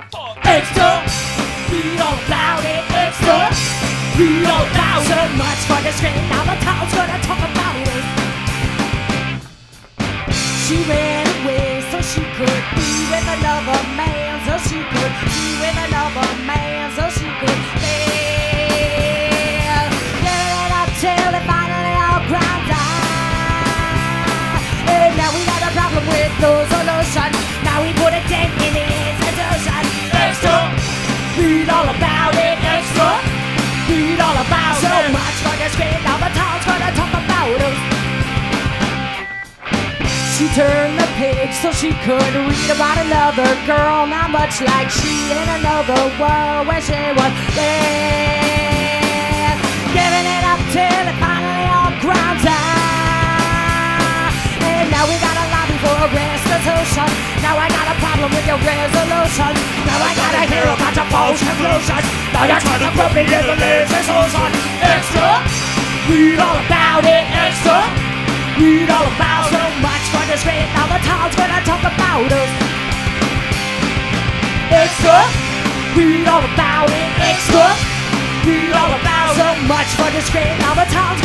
Extra, read all about it. Extra, read all about it. So much for the screen, now the town's gonna talk about it. She ran away so she could be with another man, so she could be with another man, so she could live. Living it up till it finally all ground out. And now we got a problem with no solution. Now we put a dent in the institution. Extra, read all about it. Extra, read all about it. So much for the screen, now the town's gonna talk about us. She turned the page so she could read about another girl, not much like she in another world where she was there. Giving it up till it finally all grounds out. And now we got a lobby for a restitution. Now I got a problem with your resolution. Now I gotta hear about your false conclusions. Now you're trying to put me in the legislation. Extra, read all about it. Extra, read all about so much for the screen, now the town's gonna talk about us. Extra, read all about it. Extra, read all about so much for the screen, now the town's